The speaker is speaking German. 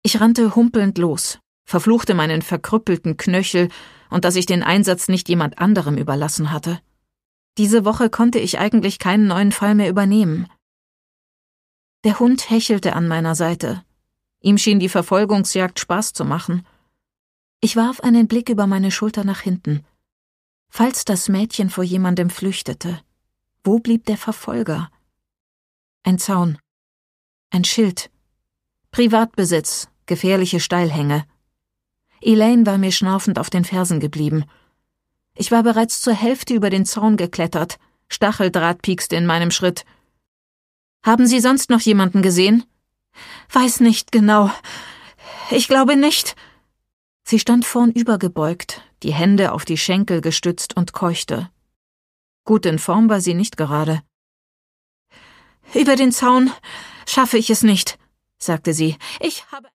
Ich rannte humpelnd los, verfluchte meinen verkrüppelten Knöchel und dass ich den Einsatz nicht jemand anderem überlassen hatte. Diese Woche konnte ich eigentlich keinen neuen Fall mehr übernehmen. Der Hund hechelte an meiner Seite. Ihm schien die Verfolgungsjagd Spaß zu machen. Ich warf einen Blick über meine Schulter nach hinten. Falls das Mädchen vor jemandem flüchtete, wo blieb der Verfolger? Ein Zaun. Ein Schild. Privatbesitz, gefährliche Steilhänge. Elaine war mir schnaufend auf den Fersen geblieben. Ich war bereits zur Hälfte über den Zaun geklettert. Stacheldraht piekste in meinem Schritt. »Haben Sie sonst noch jemanden gesehen?« »Weiß nicht genau. Ich glaube nicht.« Sie stand vornübergebeugt, die Hände auf die Schenkel gestützt und keuchte. Gut in Form war sie nicht gerade. »Über den Zaun schaffe ich es nicht«, sagte sie. »Ich habe